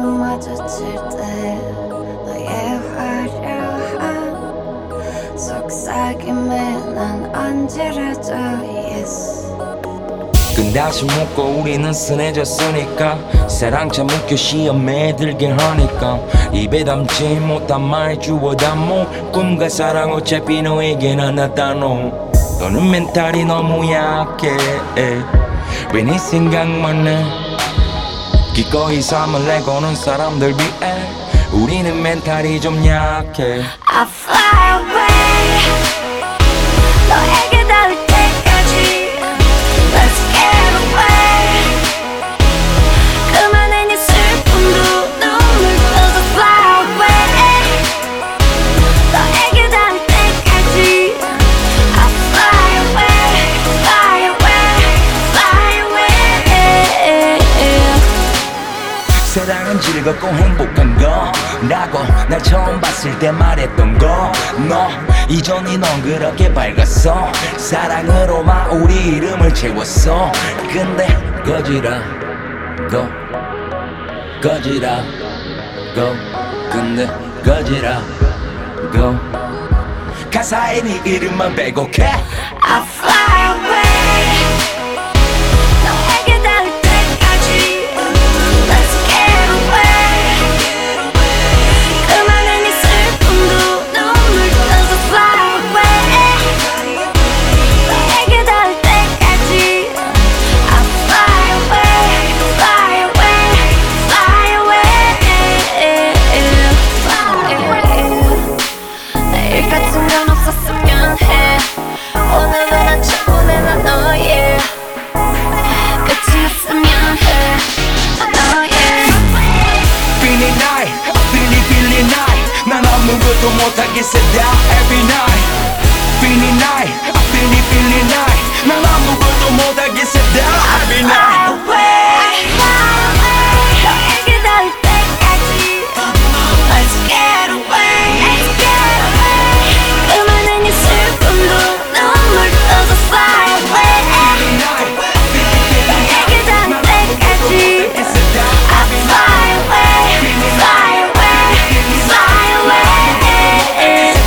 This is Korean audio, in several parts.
눈 마주칠 때 너의 화려한 속삭임에 난 안지러져 yes. 끝다시 묻고 우리는 순해졌으니까 사랑차 묶여 시험에 들게 하니까 입에 담지 못한 말 주워 담모 꿈과 사랑 어차피 너에게는 나타노 너는 멘탈이 너무 약해 왜 네 생각만 해 기꺼이 삶을 내거는 사람들 비해 우리는 멘탈이 좀 약해 I fly away 너에게 닿을 때까지 Let's get away 그만해 네 슬픔도 눈물 떠서 fly away 너에게 닿을 때까지 I fly away, fly away, fly away 사랑은 즐겁고 행복한 거라고 날 처음 봤을 때 말했던 거 너 이전이 넌 그렇게 밝았어 사랑으로만 우리 이름을 채웠어 근데 거지라고 근데 거지라고 가사에 네 이름만 빼곡해 I fly away 너에게 닿을 때까지 Let's get away 그만해 네 슬픔도 눈물 떠서 fly away 너에게 닿을 때까지 I fly away, fly away, fly away 내일 같은 건 없었으면 해 오늘은 난 충분해 난 너의 끝이었으면 해 너의 Feeling night, feeling night 난 아무것도 못하겠어 다 every night Feeling night, feeling night 난 아무것도 못하겠어 다 every night 너에게 닿을 때까지 Let's get away 그만해 네 슬픔도 눈물 떠서 fly away 너에게 닿을 때까지 I fly away, fly away, fly away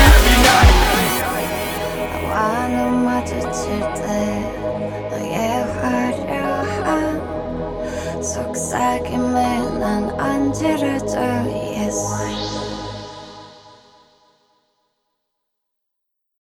나와 눈 마주칠 때 너의 화려한 속삭임에 난 안지러져 yes.